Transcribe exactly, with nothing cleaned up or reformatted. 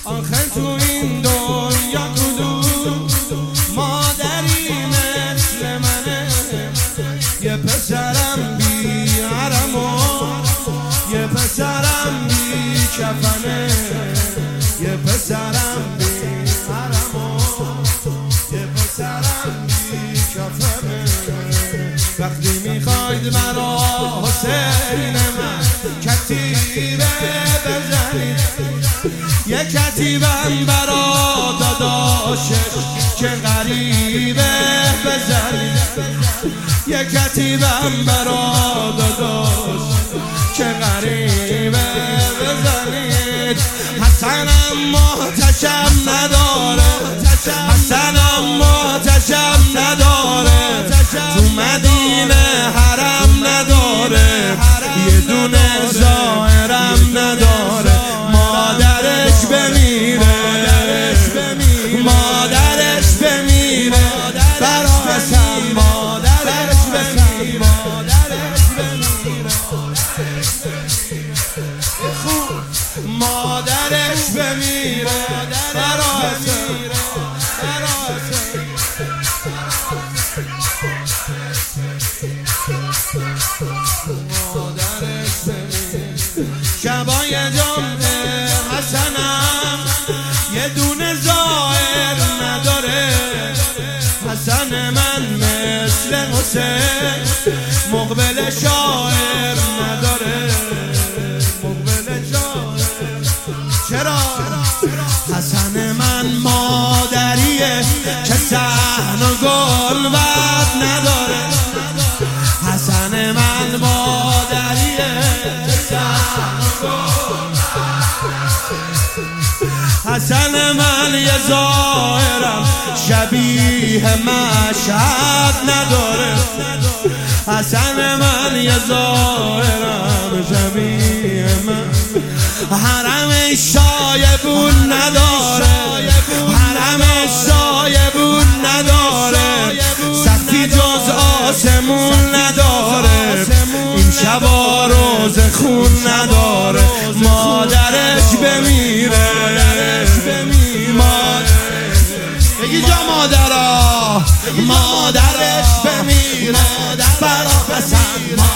آخه تو این دنیا کدوم مادری مثل منه؟ یه پسرم بی حرم و یه پسرم بی کفنه، یه پسرم بی حرم و یه پسرم بی کفنه. وقتی میخواید مرا حسین من کتیبه بزنید، یه کتیبم برا داداشش که غریبه بزنید، یه کتیبم برا داداش که غریبه بزنید. حسنم محتشم نداره، حسنم محتشم نداره، تو مدینه حرم نداره، یه دونه زائرم نداره. مادرش بمیره، مادرش بمیره برا حسن، مادرش بمیره، مادرش بمیره برا حسن. شبای جمعه حسنم یه دونه زائر نداره، حسن من مثل حسین مقبل شاعر نداره، مقبل شاعر. چرا؟ حسن من مادریه که صحن و گلبد نداره، حسن من مادریه که صحن و گلبد. حسن من یه ظاهرم شبیه مشهد نداره، حسن من یه ظاهرم شبیه من. حرمش شایبون نداره، حرمش شایبون نداره، سقفی جز آسمون نداره، این شبا روز خون نداره. مادرش بمیره، بگی جا مادرها، مادرش بمیره برا حسن.